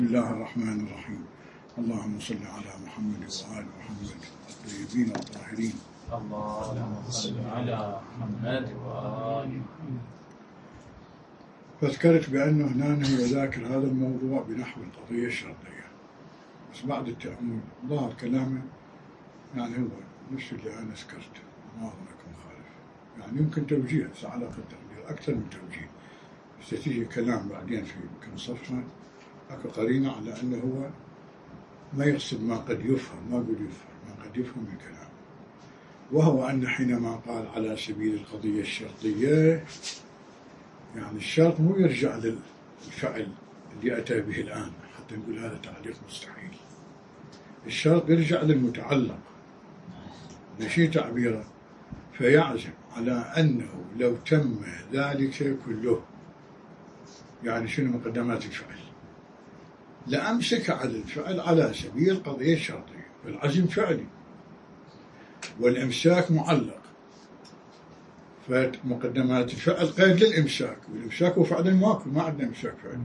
بسم الله الرحمن الرحيم. اللهم صل على محمد وآل محمد الطيبين الطاهرين. اللهم صل على محمد وآل محمد. فذكرت بأنه هنا هو ذاكر هذا الموضوع بنحو القضية الشرطية، بس بعد التأمل ظهر كلامه يعني هو نفس اللي أنا ذكرته، ما أظنك مخالف، يعني يمكن توجيه على التقدير أكثر من توجيه، بس تيجي كلام بعدين في كم صفحة أكو قرينة على أنه هو ما يقصد ما قد يفهم، ما قد يفهم، ما قد يفهم الكلام، وهو أن حينما قال على سبيل القضية الشرطية يعني الشرط مو يرجع للفعل اللي أتى به الآن حتى نقول هذا تعليق مستحيل. الشرط يرجع للمتعلق، نشي تعبيره، فيعزم على أنه لو تم ذلك كله، يعني شنو مقدمات الفعل، لأمسك على الفعل على سبيل القضية الشرطية، فالعزم فعلي والإمساك معلق، فمقدمات الفعل قيد للإمساك، والإمساك هو فعل ماكو، ما عندنا إمساك فعلي،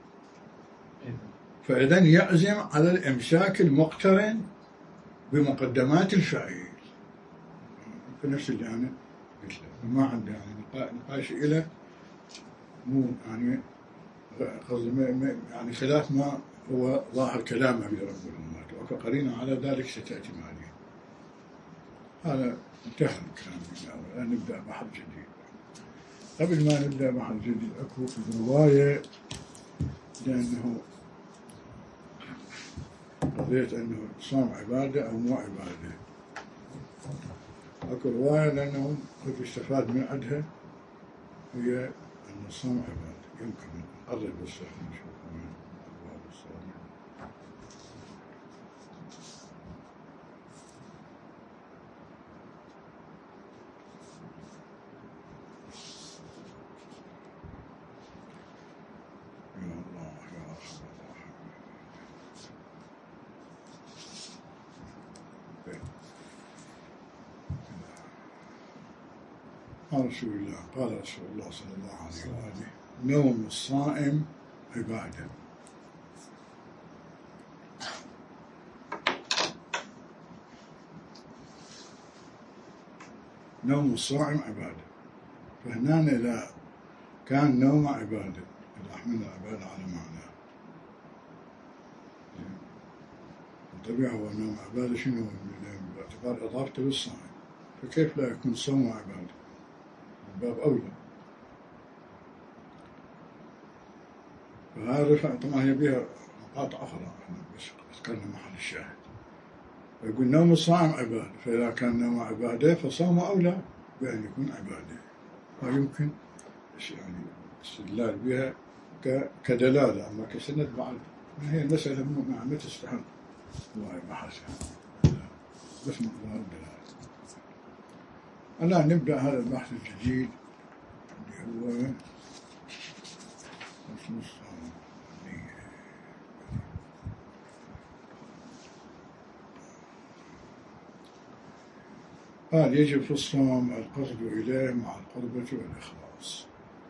فإذا يعزم على الإمساك المقترن بمقدمات الفعل. في نفس اللي أنا قلت له، ما عنده يعني نقاش إلى مو يعني قصدي يعني خلاف ما هو ظاهر كلامه برب الأمات، وكقرينة على ذلك ستأتي معنا. هذا انتهى الكلام الآن نبدأ بحر جديد. قبل ما نبدأ بحر جديد أكو في رواية، لأنه قضية أنه الصوم عبادة أو مو عبادة، أكو رواية لأنه قد يستفاد من عندها هي أن الصوم عبادة. يمكن نقرب الصحيح نشوف من أبواب الصوم. يا الله يا أرحم الراحمين. قال رسول الله صلى الله عليه وآله: نوم الصائم عبادة. نوم الصائم عبادة. فهنا إذا كان نوم عبادة، إذا حملنا العبادة على معناه، بالطبيعة هو نوم عبادة شنو؟ باعتبار إضافته للصائم، فكيف لا يكون صوم عبادة؟ من باب أولى. فهذا رفع طبعا هي بها نقاط أخرى، بس ذكرنا محل الشاهد. فيقول نوم الصائم عبادة، فإذا كان نوم عبادة فصوم أولى بأن يكون عبادة، ويمكن يعني استدلال بها كدلالة، أما كسند بعد ما هي المسألة ما تستحق الله بحثها، بس مقدار الدلالة. الآن نبدأ هذا البحث الجديد اللي هو فصل الصوم. قال: يجب في الصوم القصد إليه مع القربة والإخلاص.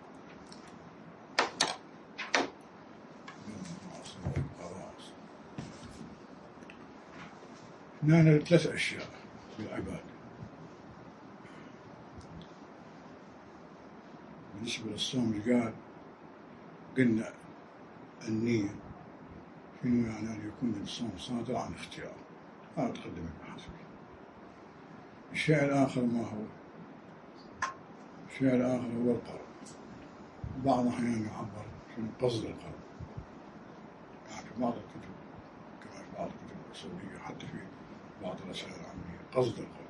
هنا 3 أشياء في العبادة. بالنسبة للصوم قال قلنا النية، شنو يعني أن يكون الصوم صادر عن اختيار، هذا تقدم البحث. الشيء الآخر ما هو؟ الشيء الآخر هو القرب. بعض الأحيان يعبر شنو قصد القرب، يعني في بعض الكتب كما في بعض الكتب الأصولية، حتى في بعض الرسائل العامية، قصد القرب.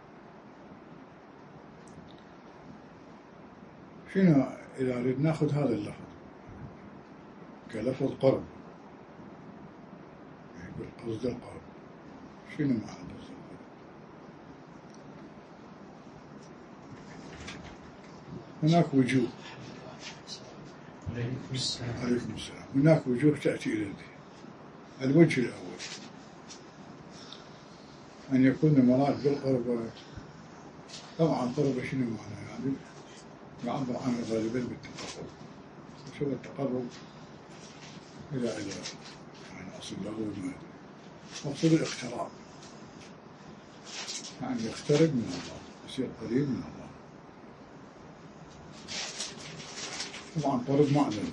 شنو إذا نريد ناخذ هذا اللفظ كلفظ قرب، يقول قصد القرب، شنو معنى قصد القرب؟ هناك وجوه. عليكم السلام. هناك وجوه تأتي إلى الذهن. الوجه الأول أن يكون المراد بالقرب، طبعا قرب شنو معنى؟ يعني يعبر عنه غالبا بالتقرب. شو التقرب إلى أصل له ما مقصود الاقتراب، يعني يقترب من الله، يصير قريب من الله. طبعا قرب معنوي.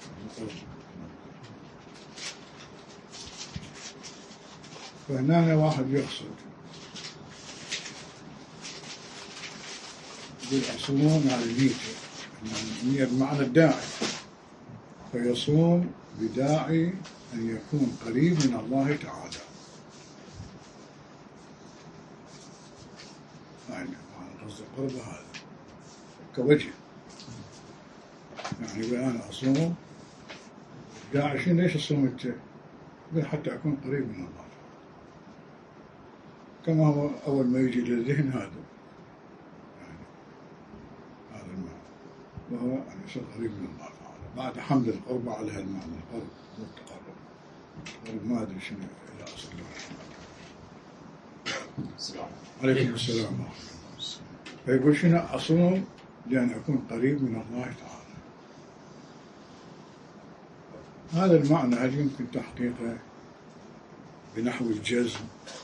فهنا واحد يقصد بالأصوم على النية، النية بمعنى الداعي، فيصوم بداعي أن يكون قريب من الله تعالى. يعني قصد القرب هذا كوجه، يعني أنا أصوم داعي شنو؟ ليش أصوم أنت؟ حتى أكون قريب من الله، كما هو أول ما يجي للذهن هذا، يعني هذا المعنى، وهو أن يصير قريب من الله تعالى بعد حمد القرب على هالمعنى، القرب والتقرب. القرب ما أدري شنو إلى أصل الله. عليكم السلام. فيقول شنو؟ أصوم لأن أكون قريب من الله تعالى. هذا المعنى هل يمكن تحقيقه بنحو الجزم؟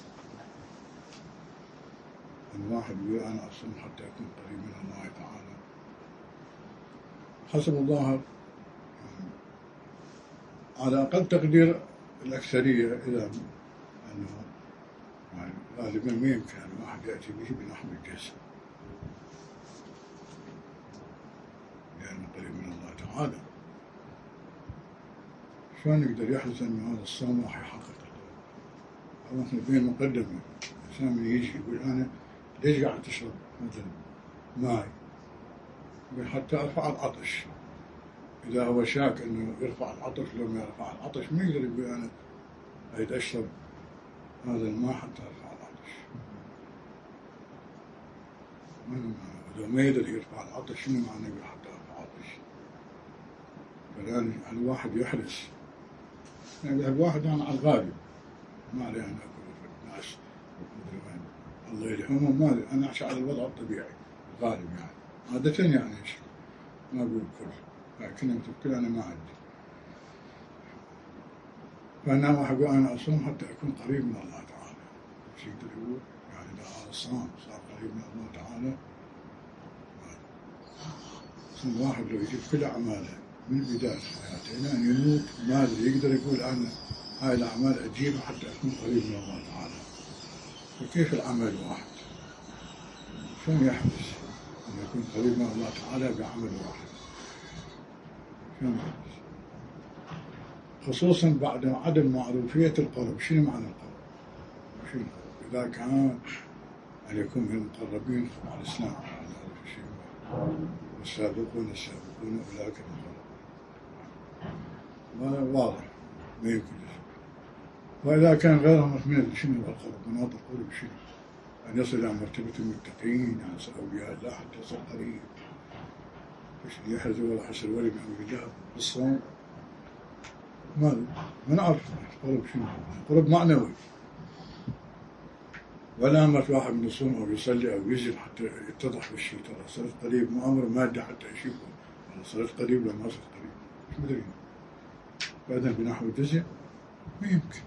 أن واحد يقول أنا أصوم حتى أكون قريب من الله تعالى، حسب الله على أقل تقدير الأكثرية، إذا أنه يعني غالبا ما يمكن أن واحد يأتي به بنحو الجزم، لأنه قريب من الله تعالى. شلون يقدر يحدث أن هذا الصوم راح يحقق؟ أو إحنا في المقدمة الإنسان من يجي يقول أنا ليش قاعد تشرب مثلا ماي؟ يقول حتى أرفع العطش. إذا هو شاك إنه يرفع العطش، لو ما يرفع العطش ما يقدر يقول أنا أريد أشرب هذا الماء حتى أرفع العطش. لو ما يقدر يرفع العطش شنو معنى يقول حتى أرفع العطش؟ فالآن الواحد يحرص، يعني الواحد يعني على الغالب ما عليه أن أكل في الناس الله يرحمهم، ما أنا أعيش على الوضع الطبيعي الغالب، يعني عادة يعني ما أقول كل، كلمة الكل أنا ما عندي. فأنا واحد يقول أنا أصوم حتى أكون قريب من الله تعالى، شيء يقول يعني إذا هذا الصوم صار قريب من الله تعالى. الواحد لو يجيب كل أعماله من بداية حياته إلى أن يموت ما أدري يقدر يقول أنا هاي الأعمال أجيبها حتى أكون قريب من الله تعالى. فكيف العمل واحد؟ شلون يحدث أن يكون قريب من الله تعالى بعمل واحد؟ شلون يحدث؟ خصوصا بعد عدم معروفية القرب. شنو معنى القرب؟ شنو القرب؟ إذا كان أن يكون من المقربين على الإسلام، والسابقون السابقون أولئك المقربون، هذا واضح ما يمكن. وإذا كان غيرهم من شنو القرب؟ مناط القرب شنو؟ أن يصل إلى مرتبة المتقين، يعني أولياء الله حتى يصل قريب. يحرز ولا حسر ولي من أمر الله بالصوم. ما نعرف القرب شنو؟ القرب معنوي. ولا أمرت واحد من يصوم أو يصلي أو يزن حتى يتضح بالشيء، ترى صرت قريب، مو أمر مادي حتى يشوفه، أنا صرت قريب لما صرت قريب، مش مدري. فإذا بنحو الجزء ما يمكن.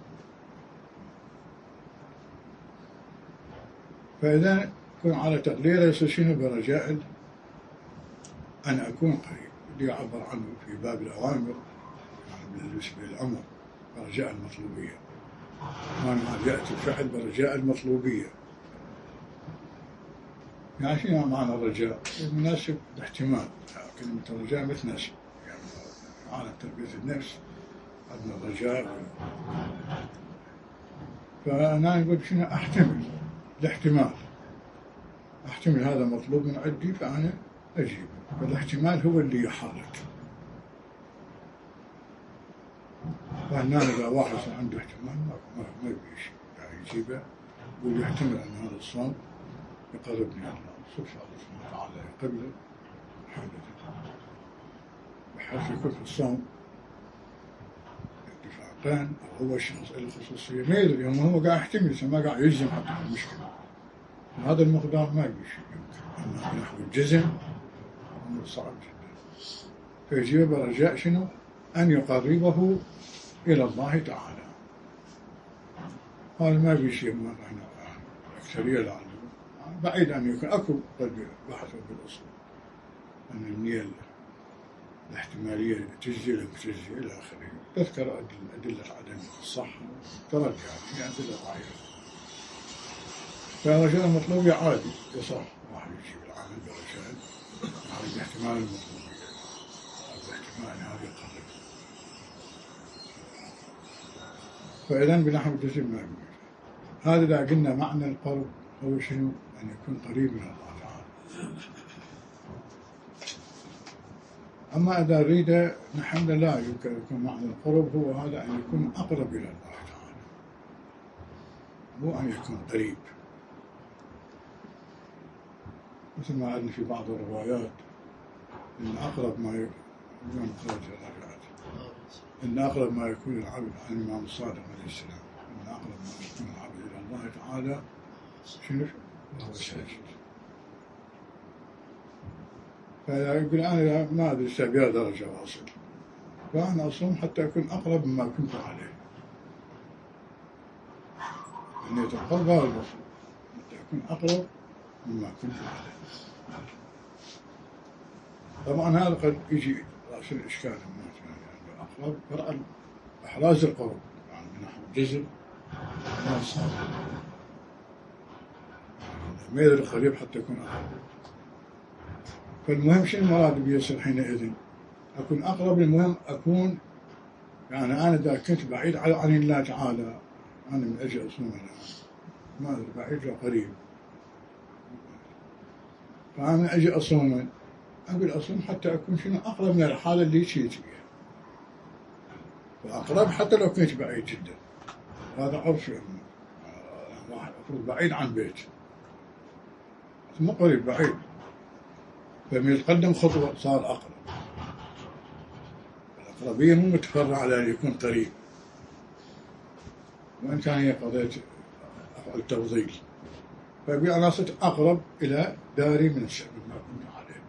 فإذا يكون على تقديره يصير شنو؟ برجاء أن أكون قريب، اللي يعبر عنه في باب الأوامر، يعني بالنسبة للأمر برجاء المطلوبية. يأتي الفعل برجاء المطلوبية. يعني شنو معنى الرجاء؟ مناسب الاحتمال، كلمة الرجاء ما تناسب، يعني عالم تربية النفس عندنا الرجاء. فأنا نقول شنو؟ أحتمل الاحتمال، أحتمل هذا مطلوب من عندي فأنا أجيب، فالاحتمال هو اللي يحرك. فهنا إذا واحد عنده احتمال ما يبيش يعني يجيبه، يقول يحتمل أن هذا الصوم يقربني إلى الله، سبحانه الله تعالى يقبله حالته، بحيث يكون في الصوم اتفاقان، أو هو الشخص له خصوصية ما يدري، هو قاعد يحتمل ما قاعد يجزم حتى المشكلة. هذا المقدار ما يبيش يمكن أنه نحو الجزم أمر صعب جدا. فيجيب برجاء شنو؟ أن يقربه إلى الله تعالى. هذا ما في شيء ما احنا اكثريه لعله بعيد ان يكون اكو قد بحثوا بالاصول ان النيه الاحتماليه تجزي لم تجزي الى اخره، تذكر ادله عدم الصحه ترجعت هي ادله ضعيفه. فالرجاء المطلوب عادي يصح واحد يجيب العمل برجاء هذا باحتمال المطلوبيه او باحتمال هذا يقرب. فاذا بنحو الجزم ما يوجد. هذا اذا قلنا معنى القرب هو شنو؟ ان يكون قريب من الله تعالى. اما اذا نريد نحن لا يمكن يكون معنى القرب هو هذا ان يكون اقرب الى الله تعالى، مو ان يكون قريب. مثل ما عندنا في بعض الروايات ان اقرب ما يكون ان اقرب ما يكون العبد عن الامام الصادق عليه السلام، ان اقرب ما يكون العبد الى الله تعالى شنو؟ وهو ساجد. فيقول انا ما ادري بهذه درجه واصل، فانا اصوم حتى اكون اقرب مما كنت عليه. نية القرب هذا المطلوب، حتى اكون اقرب مما كنت عليه. طبعا هذا قد يجي راس الاشكال يعني اقرب فرع احراز القرب يعني من نحو الجزم ما الصادق ما يدري قريب حتى يكون اقرب. فالمهم شنو المراد بيصير حينئذ؟ اكون اقرب. المهم اكون يعني انا اذا كنت بعيد عن الله تعالى انا من اجل اصوم ما ادري بعيد ولا قريب، فانا من اجل اصوم اقول اصوم حتى اكون شنو اقرب من الحاله اللي جيت فيها، واقرب حتى لو كنت بعيد جدا. هذا عرف واحد المفروض بعيد عن بيت مو قريب بعيد، فمن يتقدم خطوه صار اقرب. الاقربيه مو متفرع على ان يكون قريب، وان كان هي قضيه افعل تفضيل. فيقول انا صرت اقرب الى داري من الشعب ما كنت عليه.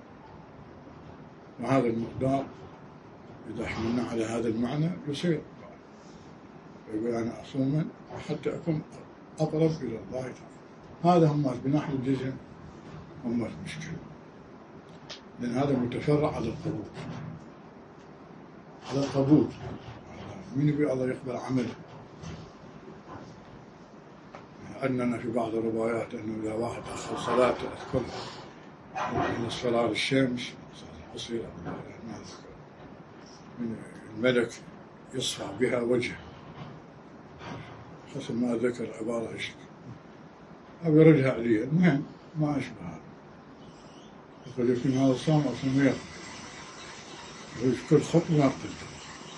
وهذا المقدار اذا حملنا على هذا المعنى يصير. يقول انا اصوم حتى اكون اقرب الى الله تعالى. هذا هم بنحو الجزم هم المشكله، لان هذا متفرع على القبول. على القبول من يقول الله يقبل عمله؟ أننا في بعض الروايات أنه إذا واحد أخر صلاة أذكر من اصفرار الشمس قصيرة من الملك يصفع بها وجهه حسب ما ذكر عبارة إيش أو يردها عليه. المهم ما أشبه هذا. يقول يكون هذا الصوم أو صوم يقبل ويذكر خطوة ما قدر.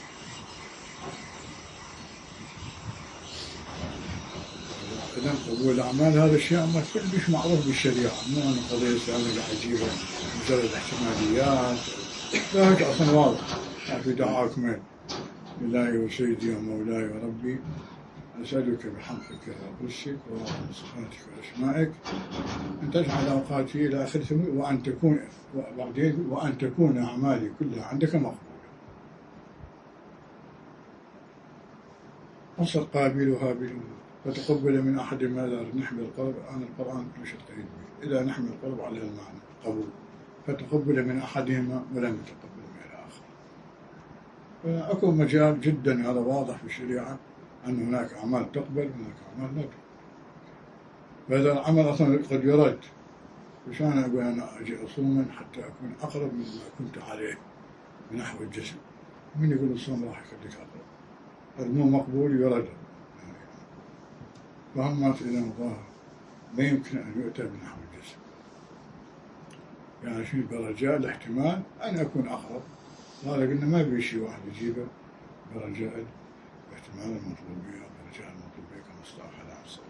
إذن قبول الأعمال هذا الشيء ما كلش معروف بالشريعة، مو أنا قضية سألنا قاعد أجيبها مجرد احتماليات. لا هيك أصلا واضح في دعاكم إلهي وسيدي ومولاي وربي أسألك بحقك وقدسك وصفاتك وأسمائك أن تجعل أوقاتي إلى آخر وأن تكون وبعدين وأن تكون أعمالي كلها عندك مقبولة. وصل قابل وهابل فتقبل من أحد ما لا نحمل القلب. أنا القرآن مش تقيد به إذا نحمل القلب على المعنى قبول، فتقبل من أحدهما ولم يتقبل من الآخر. فأكو مجال جدا هذا واضح في الشريعة أن هناك أعمال تقبل وهناك أعمال لا تقبل. فهذا العمل أصلا قد يرد. مش أنا أقول أنا أجي أصوما حتى أكون أقرب مما كنت عليه بنحو الجسم. من يقول الصوم راح يخليك أقرب؟ هذا مو مقبول يرد. فهمت إلى مظاهر ما يمكن أن يؤتى بنحو الجسم. يعني شيء برجاء الاحتمال أن أكون أقرب. هذا قلنا ما في شيء واحد يجيبه برجاء احتمال المطلوبية برجاء المطلوبية كمصطلح العصر.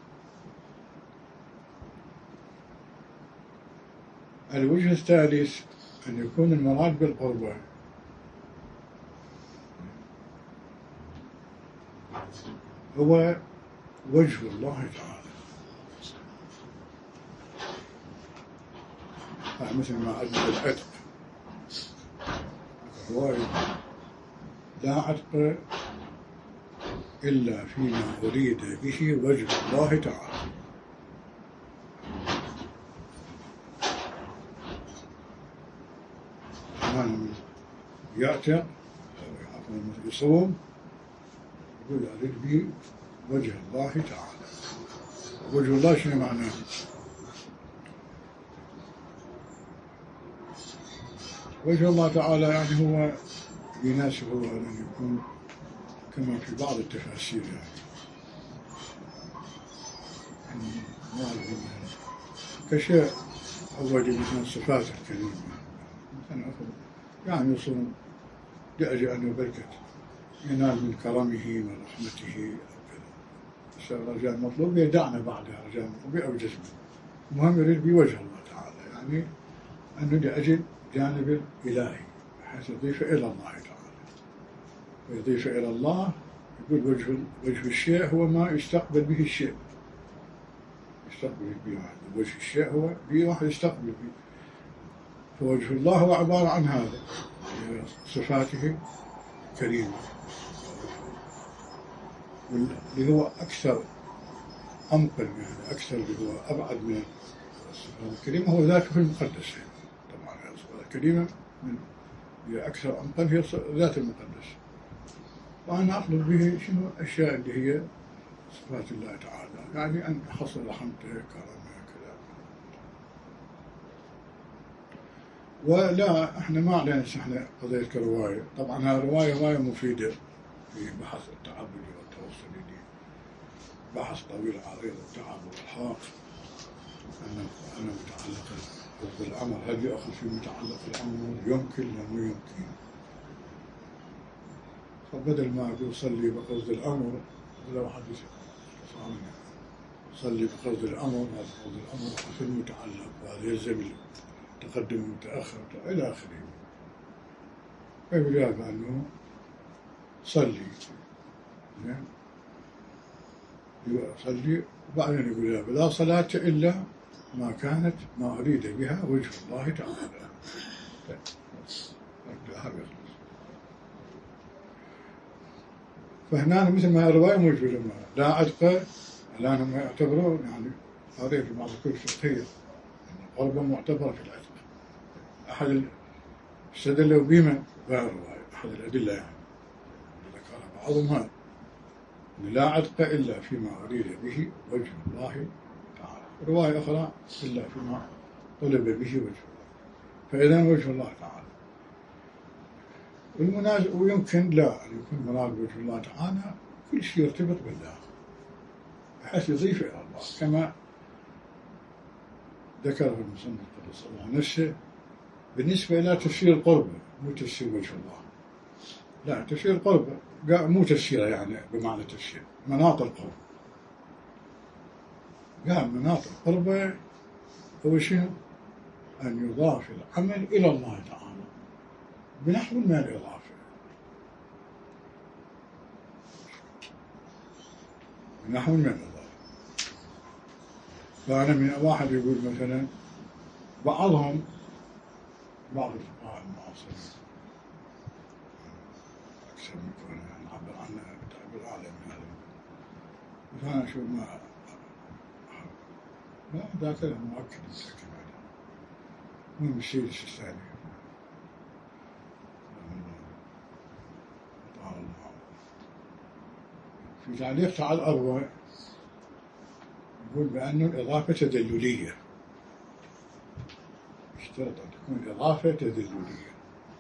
الوجه الثالث أن يكون المراد بالقربة هو وجه الله تعالى. مثل ما عندنا العتق، رواية لا عتق إلا فيما أريد به وجه الله تعالى. من يعتق أو يصوم يقول أريد به وجه الله تعالى. وجه الله شنو معناه؟ وجه الله تعالى يعني هو يناسبه أن يكون كما في بعض التفاسير يعني كشيء أول من الصفات الكريمة مثلا يعني يصوم لأجل أن بركة ينال من كرمه ورحمته أو كذا. الرجاء المطلوب يدعنا بعدها رجاء المطلوب أو جزمه. المهم يريد بوجه الله تعالى يعني أنه لأجل جانب الإلهي بحيث يضيف إلى الله تعالى ويضيف إلى الله. يقول وجه الشيء هو ما يستقبل به الشيء، يستقبل به واحد. وجه الشيء هو به واحد يستقبل به. فوجه الله هو عبارة عن هذا صفاته كريمة اللي هو أكثر أمقل يعني أكثر اللي هو أبعد من الصفات الكريمة هو ذاته المقدس. طبعا الصفات الكريمة هي أكثر أمقل هي ذات المقدس. وأنا أطلب به شنو الأشياء اللي هي صفات الله تعالى يعني أن حصل رحمته كرمه كذا. ولا احنا ما علينا احنا قضية كرواية. طبعا هذه رواية مفيدة في بحث التعبد والتوصل لي، بحث طويل عريض التعب والحاق أنا متعلق بالأمر هل يأخذ في متعلق الأمر يمكن أو مو يمكن. فبدل ما أقول صلي بقصد الأمر لو حدث صلي بقصد الأمر هذا قصد الأمر في المتعلق وهذا يلزم تقدم المتأخر إلى آخره. فبالإجابة أنه صلي صلي وبعدين يقول لا صلاة إلا ما كانت ما أريد بها وجه الله تعالى. فهنا مثل ما الرواية موجودة لا عتق الآن يعتبرون يعني هذه في بعض الكتب الفقهية القربة معتبرة في العتق. أحد استدلوا بما الرواية أحد الأدلة يعني ذكر بعضهم هذا لا عتق إلا فيما أريد به وجه الله تعالى. رواية أخرى إلا فيما طلب به وجه الله. فإذا وجه الله تعالى ويمكن لا أن يكون مراد وجه الله تعالى كل شيء يرتبط بالله بحيث يضيف إلى الله كما ذكره المصنف قدس الله نفسه بالنسبة إلى تفسير القربة مو تفسير وجه الله. لا تفسير القربة مو تفسيره يعني بمعنى تفسير مناط القرب. قال مناط القربة هو شنو؟ أن يضاف العمل إلى الله تعالى بنحو من الإضافة. بنحو من الإضافة. فأنا من واحد يقول مثلا بعض الفقهاء المعاصرين أكثر من كونه نعبر عنه تعبير أعلى من هذا. فأنا أشوف ما ذاك مؤكد متأكد عليه مو الشيء الثاني. في تعليق على الأروع يقول بأن الإضافة تدللية. اشترط أن تكون إضافة تدللية.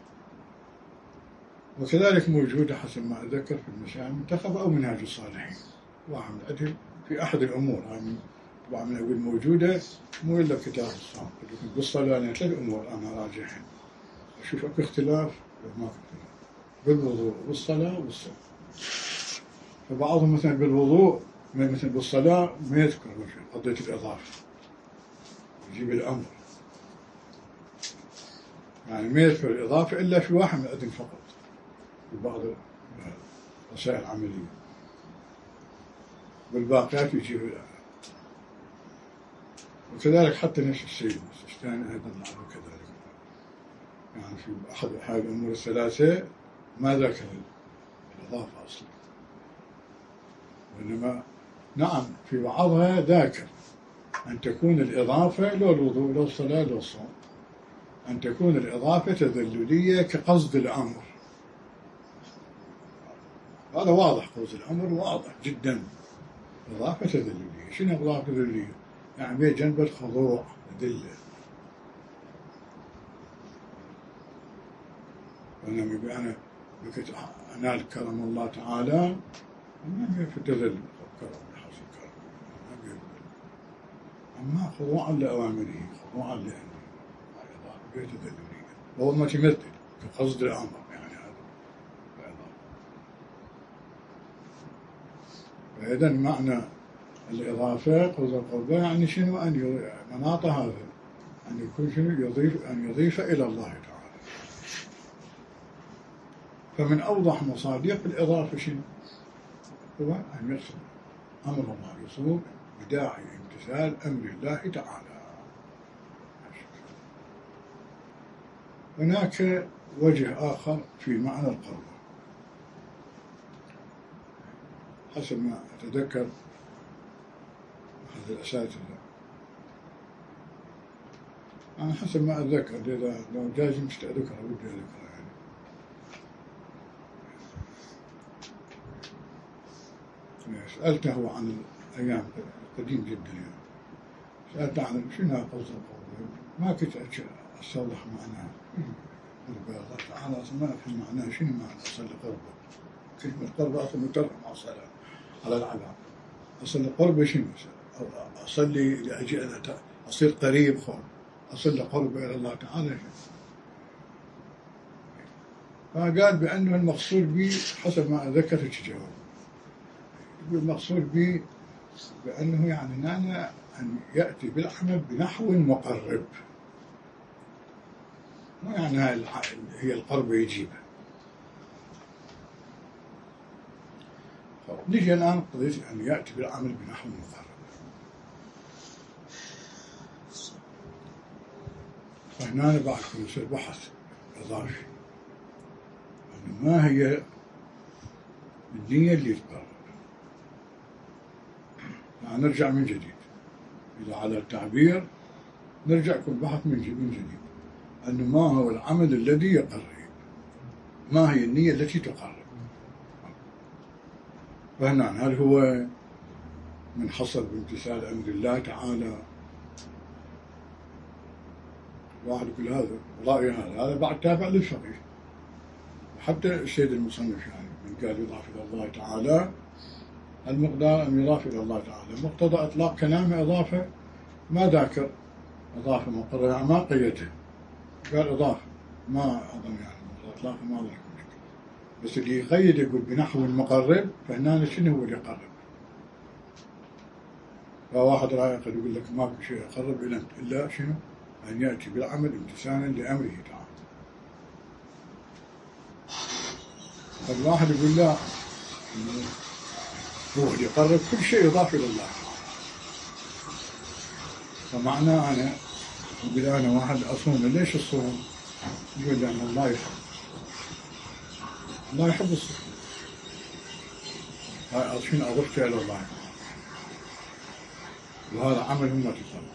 وكذلك موجودة حسب ما أذكر في المشاعر المنتخبة أو منهاج الصالحين. واحد من الأدل في أحد الأمور يعني طبعا من أقول موجودة مو إلا كتاب الصوم. بالصلاة يعني 3 أمور أنا راجحين أشوف أكو اختلاف ما في اختلاف بالوضوء والصلاة والصوم. فبعضهم مثلا بالوضوء مثل بالصلاة ما يذكر قضية الإضافة يجيب الأمر يعني ما يذكر الإضافة إلا في واحد من الأذن فقط في بعض الرسائل العملية والباقيات يجيب الأمر. وكذلك حتى نفس الشيء الثاني أيضا نعرف كذلك يعني في أحد الأمور الثلاثة ما ذكر الإضافة أصلا إنما نعم في بعضها ذاكر أن تكون الإضافة لو الوضوء لو الصلاة لو الصوم، أن تكون الإضافة تذللية كقصد الأمر. هذا واضح، قصد الأمر واضح جدا. إضافة تذللية، شنو إضافة تذللية؟ يعني بيه جنب الخضوع ذلة. أنا بكت أنال كرم الله تعالى ما في التذلل، كرم حصل كرم ما بيه، أما خضوعا لأوامره خضوعا لأمره هذا إضافة بيه تذللية، وهو ما تمثل كقصد الأمر يعني هذا. فإذا معنى الإضافة قصد القربة يعني شنو؟ أن مناط هذا أن يكون شنو؟ يضيف إلى الله تعالى. فمن أوضح مصادق الإضافة شنو؟ هو أن يقصد أمر الله يصوب بداعي امتثال أمر الله تعالى. هناك وجه آخر في معنى القرب حسب ما أتذكر أحد الأساتذة، أنا حسب ما أتذكر لو جايز مش أذكر ودي أذكر يعني. سألته عن الأيام قديم جدا يعني، سألته عن شنو قصد القرب، ما كنت أستوضح معناه. الله تعالى أصلا ما أفهم معناه، شنو معنى أصل قربه؟ كلمة قرب أصلا مترجم على العذاب. أصل قربه شنو؟ أصلي لأجي أنا أصير قريب خور، أصل قرب إلى الله تعالى. فقال بأنه المقصود به حسب ما أذكرت الجواب، المقصود به بأنه يعني أن يأتي بالعمل بنحو مقرب، مو يعني هي القرب يجيبها. نجي الآن قضية أن يأتي بالعمل بنحو مقرب. فهنا بعد يصير بحث إضافي أن ما هي النية اللي تقرب. يعني نرجع من جديد، إذا على التعبير نرجع كل بحث من جديد، أنه ما هو العمل الذي يقرب، ما هي النية التي تقرب. فهنا هل هو من حصل بامتثال أمر الله تعالى؟ واحد يقول هذا رأي هذا بعد تابع للفقيه، حتى السيد المصنف يعني من قال يضاف إلى الله تعالى المقدار أن يضاف إلى الله تعالى، مقتضى إطلاق كلامه إضافة ما ذاكر إضافة مقررة ما قيته، قال إضافة ما أظن يعني إطلاق ما أظن، بس اللي يقيد يقول بنحو مقرب، فهنا شنو هو اللي يقرب؟ فواحد رأي قد يقول لك ما في شيء يقرب إلا شنو؟ أن يأتي بالعمل امتثالا لأمره تعالى. فالواحد يقول لا، هو اللي يقرب كل شيء يضاف إلى الله. فمعناه أنا يقول أنا واحد أصوم، ليش الصوم؟ يقول لأن الله يحب، الله يحب الصوم، هاي شنو أضفته إلى الله، وهذا عمل هم تصرف.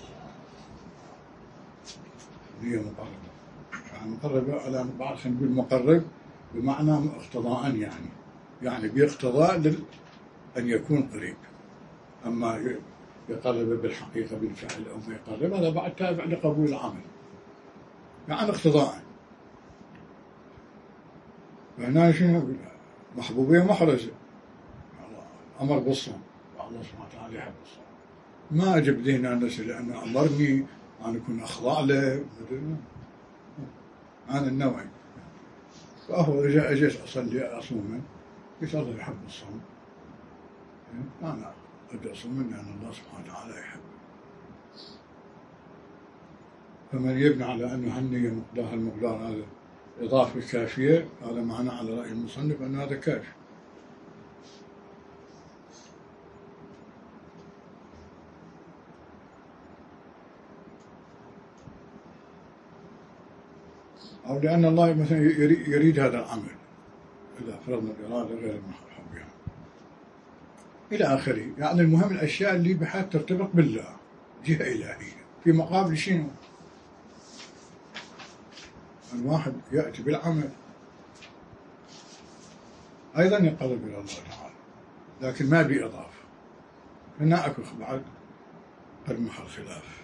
هي مقربة، يعني مقربة على بعض خلينا نقول مقرب بمعنى اقتضاء، يعني باقتضاء أن يكون قريب. أما يقرب بالحقيقة بالفعل أو ما يقرب هذا بعد تابع لقبول العمل، يعني اقتضاء. فهنا شنو محبوبية محرزة، أمر بالصوم، الله سبحانه وتعالى يحب الصوم، ما أجب ذهن الناس لأنه أمرني أن أكون أخضع له عن النوع. فهو إذا أجيت أصلي أصوما قلت الله يحب الصوم، أنا أبدأ أصوم لأن الله سبحانه وتعالى يحب. فمن يبنى على أنه هالنية مقدار المقدار هذا إضافة كافية، هذا معنى على رأي المصنف أن هذا كافي. أو لأن الله مثلا يريد هذا العمل، إذا فرضنا الإرادة غير المحبوب يعني. إلى آخره. يعني المهم الأشياء اللي بحيث ترتبط بالله، جهة إلهية، في مقابل شنو؟ الواحد يأتي بالعمل أيضا يقرب إلى الله تعالى، لكن ما بإضافة. هنا أكو بعد قد محل خلاف.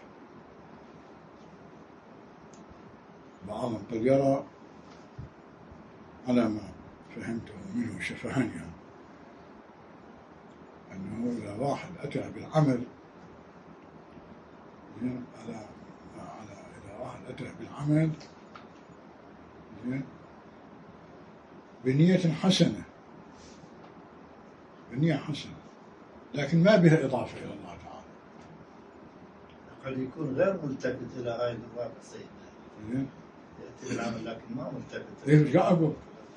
بعضهم قد يرى على ما فهمته منه شفهان يعني أنه إذا واحد أتى بالعمل إذا واحد أتى بالعمل بنية حسنة، بنية حسنة، لكن ما بها إضافة إلى الله تعالى. قد يكون غير ملتفت إلى هاي الإضافة سيدنا، يأتي بالعمل لكن ما ملتفت. إيش قاعد أقول؟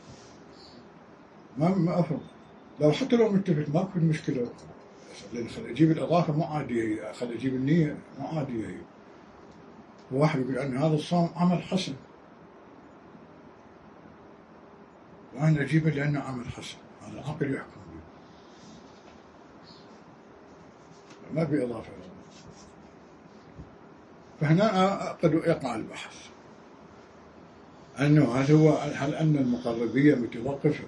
ما أفهم. لو حتى لو ملتفت ما في مشكلة، لأن خل أجيب الإضافة مو عادية، خل أجيب النية مو عادية. واحد يقول أن هذا الصوم عمل حسن، وأنا أجيبه لأنه عمل حسن، هذا العقل يحكم به، ما في إضافة إلى الله. فهنا قد يقع البحث أنه هل أن المقربية متوقفة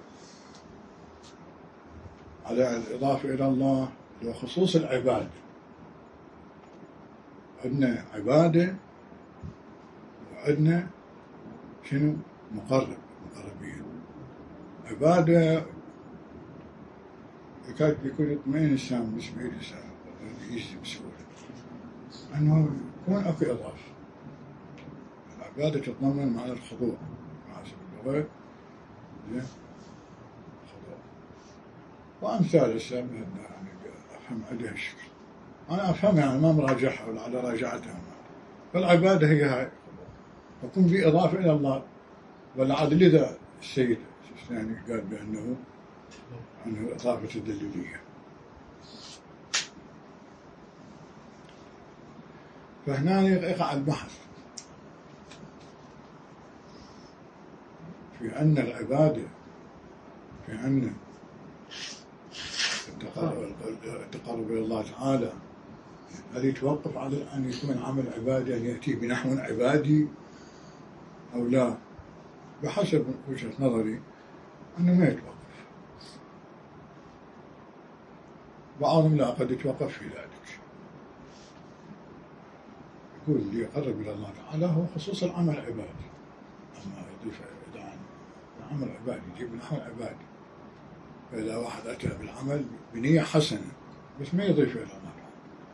على الإضافة إلى الله وخصوص العبادة. عندنا عبادة وعندنا شنو؟ مقربية. عبادة يكاد يكون يطمئن الإنسان بالنسبة للإنسان يجزي بسهولة أنه يكون أكو إضافة. العبادة تتضمن معنى الخضوع، حسب اللغة خضوع وأمثال السابق. يعني أفهم عليها الشكل، أنا أفهم يعني ما مراجعها ولا على راجعتها. فالعبادة هي هاي، تكون في إضافة إلى الله. والعاد لذا السيد الثاني قال بأنه إضافة تدليلية. فهنا يقع البحث في أن العبادة، في أن التقرب إلى الله تعالى هل يتوقف على أن يكون عمل عبادة أن يأتي بنحو عبادي أو لا؟ بحسب وجهة نظري أنه ما يتوقف. بعضهم لا، قد يتوقف في ذلك، يقول اللي يقرب إلى الله تعالى هو خصوص العمل عبادي. أما يضيف إلى عمل عبادي يجيب نحو عبادي. فإذا واحد أتى بالعمل بنية حسنة بس ما يضيف إلى الله تعالى،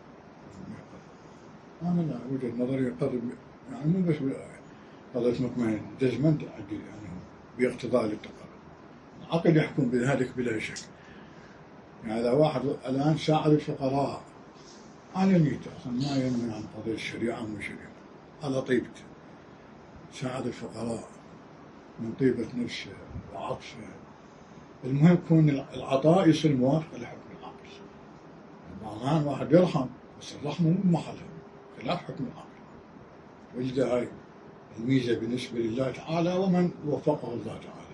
أنا لا، وجهة نظري يقرب، يعني مو بس قضية مطمئن جزمنت عدي يعني باقتضاء للتقرب. العقل يحكم بذلك بلا شك. يعني إذا واحد الآن ساعد الفقراء على نيته، أصلا ما يمنع عن قضية الشريعة مو شريعة، على طيبته، ساعد الفقراء من طيبة نفسه وعطفه. المهم يكون العطاء يصير موافق لحكم العقل. بعض واحد يرحم بس الرحمة مو بمحلها، خلاف حكم العقل. ولذا هاي الميزة بالنسبة لله تعالى ومن وفقه الله تعالى.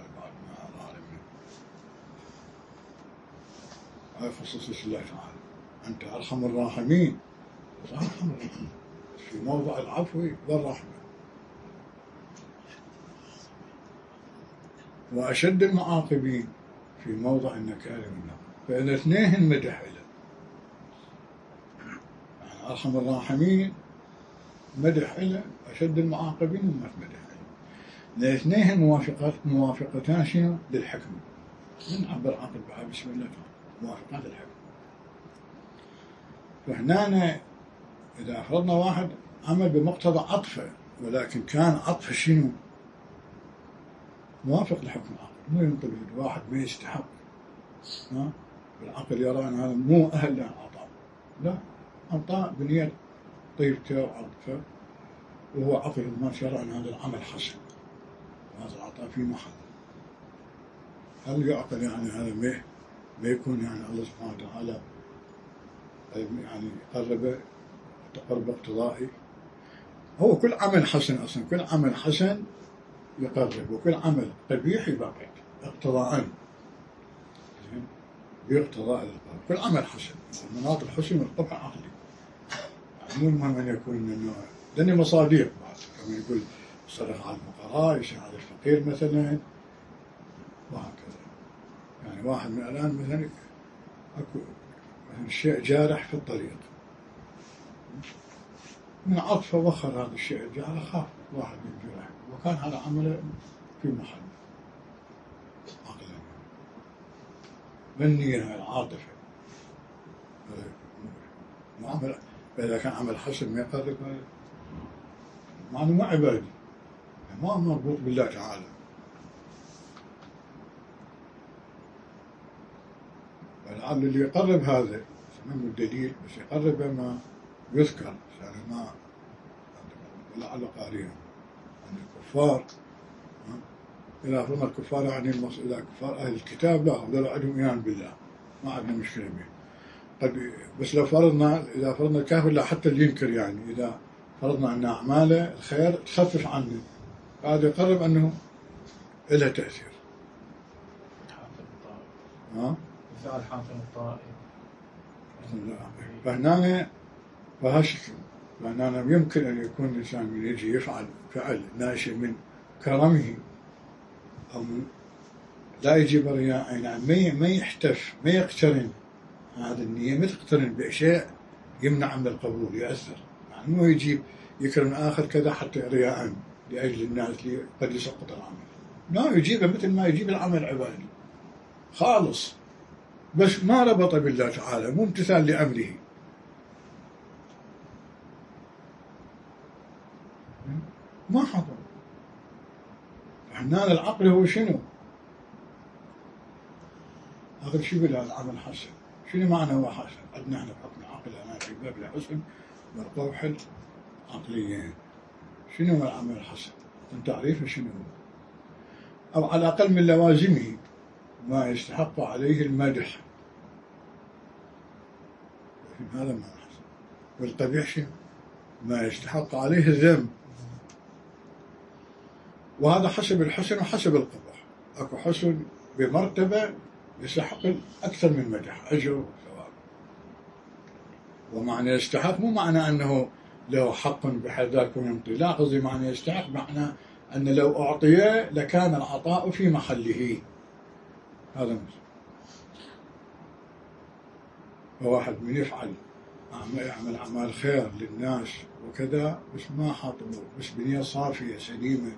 هاي خصوصية الله تعالى، أنت أرحم الراحمين، أرحم الراحمين في موضع العفو والرحمة، وأشد المعاقبين في موضع النكال والنقم. فالاثنين مدح له، يعني أرحم الراحمين مدح له، أشد المعاقبين مدح له. الاثنين موافقتان شنو؟ للحكمة. من عبر عقل بها بسم الله تعالى موافقات الحكمة. فهنا إذا أفرضنا واحد عمل بمقتضى عطفه، ولكن كان عطفه شنو؟ موافق لحكم العقل، مو ينطبق واحد ما يستحق، بالعقل يرى أن هذا مو أهل للعطاء، لا، عطاء بنية طيبته وعطفه، وهو عقل الناس يرى أن هذا العمل حسن وهذا العطاء في محل. هل يعقل يعني هذا ما يكون يعني الله سبحانه وتعالى يعني قرب تقرب اقتضائي؟ هو كل عمل حسن، أصلا كل عمل حسن يقرب، وكل عمل قبيح يبعد اقتضاء. يقتضى إلى القلب. كل عمل حسن، مناط الحسن والقبح عقلي، يعني مو المهم أن يكون إنه لأن مصاديق بعد، كما يقول صدق على الفقراء، يساعد الفقير مثلا، وهكذا. يعني واحد من الآن مثلا أكو مثلا شيء جارح في الطريق، من عطفه وخر هذا الشيء الجارح، خاف واحد من الجرح، وكان هذا عمله في محل عقلا، بالنية العاطفة معامل. فإذا كان عمل حسن ما يقرب معنى ما عبادي، ما مربوط بالله تعالى. فلعل اللي يقرب هذا من الدليل، بس يقرب ما يذكر، يعني ما لعل قارئا عن الكفار. إذا فرضنا الكفار يعني إذا كفار أهل الكتاب، لا هذول عندهم إيمان بالله، ما عندنا مشكلة به. قد بس لو فرضنا، إذا فرضنا الكافر لا حتى اللي ينكر، يعني إذا فرضنا أن أعماله الخير تخفف عنه، هذا يقرب أنه إلها تأثير. مثال حاتم الطائي. فهنا فهالشكل، فهنا يمكن أن يكون الإنسان من يجي يفعل فعل ناشئ من كرمه أو من لا يجيب رياء، يعني ما يحتف، ما يقترن هذا النية، ما تقترن بشيء يمنع من القبول، يأثر. يعني مو يجيب يكرم الآخر كذا حتى رياء لأجل الناس قد يسقط العمل، لا يجيبه مثل ما يجيب العمل العبادي خالص، بس ما ربط بالله تعالى، مو امتثال لأمره. ما حضر. فهنا العقل هو شنو؟ هذا شو بلا العمل حسن؟ شنو معنى هو حسن؟ عندنا احنا بحكم العقل أنا في باب الحسن والقبح العقليين. شنو هو العمل الحسن؟ أنت تعريفه شنو هو؟ أو على الأقل من لوازمه ما يستحق عليه المدح، هذا ما حسن. والقبيح شنو؟ ما يستحق عليه الذم. وهذا حسب الحسن وحسب القبح. أكو حسن بمرتبة يستحق أكثر من مدح، أجر وثواب. ومعنى يستحق مو معنى أنه له حق بحيث يكون ينطي، لا، قصدي معنى يستحق معنى أن لو أعطي لكان العطاء في محله. هذا مثل فواحد من يفعل يعمل أعمال خير للناس وكذا، بس ما حاطه، بس بنية صافية سليمة،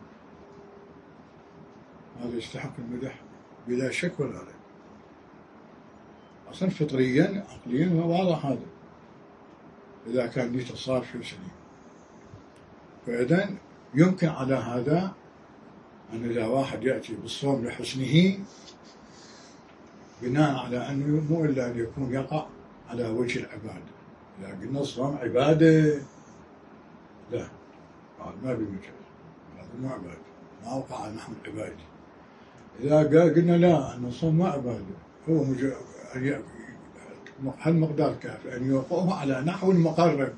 هذا يستحق المدح بلا شك ولا ريب. أصلا فطريا عقليا واضح هذا، إذا كان نيته صافية وسليمة. فإذا يمكن على هذا أن إذا واحد يأتي بالصوم لحسنه، بناء على أنه مو إلا أن يكون يقع على وجه العبادة. إذا قلنا الصوم عبادة، لا، ما بمجال، هذا مو عبادة، ما وقع على نحو العبادة. إذا قلنا لا، أن الصوم ما عبادة، هو هالمقدار كافي أن يوقعه على نحو المقرب.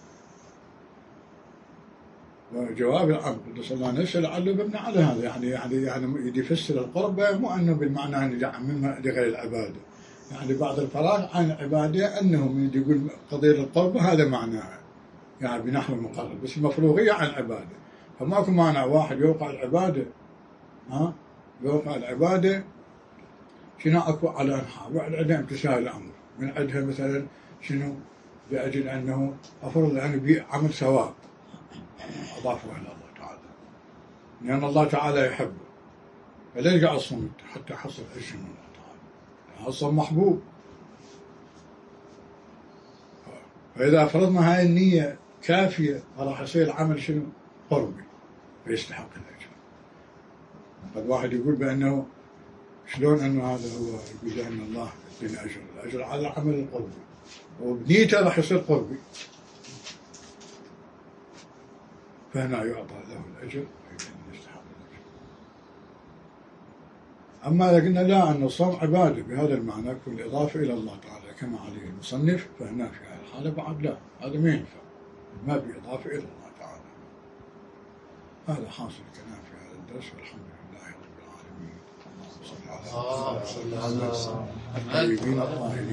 وجواب الأمر قدس الله نفسه لعله مبني على هذا، يعني يفسر القربة مو أنه بالمعنى أن يعممها لغير العبادة، يعني بعض الفراغ عن العبادة أنه من يقول قضية القربة هذا معناها، يعني بنحو المقرب، بس المفروغية عن العبادة. فماكو مانع واحد يوقع العبادة، يوقع العبادة شنو أكو على أنحاء، وعلى عندها امتثال الأمر، من عندها مثلا شنو لأجل أنه أفرض أنه عمل ثواب أضافه إلى الله تعالى، لأن الله تعالى يحبه، فلا يقع الصمت حتى يحصل أجر من الله تعالى، الصوم محبوب. فإذا فرضنا هاي النية كافية راح يصير العمل شنو؟ قربي، فيستحق الأجر. قد واحد يقول بأنه شلون أنه هذا هو، يقول لأن الله يعطيني أجر، الأجر على العمل القربي، وبنيته راح يصير قربي، فهنا يعطى له الأجر يستحق الأجر. أما إذا قلنا لا، أن الصوم عبادة بهذا المعنى يكون إضافة إلى الله تعالى كما عليه المصنف، فهنا في هذه الحالة بعد لا، هذا ما ينفع، ما بإضافة إلى الله تعالى. هذا حاصل الكلام في هذا الدرس، والحمد لله رب العالمين. صلى الله عليه وسلم الطيبين الطاهرين.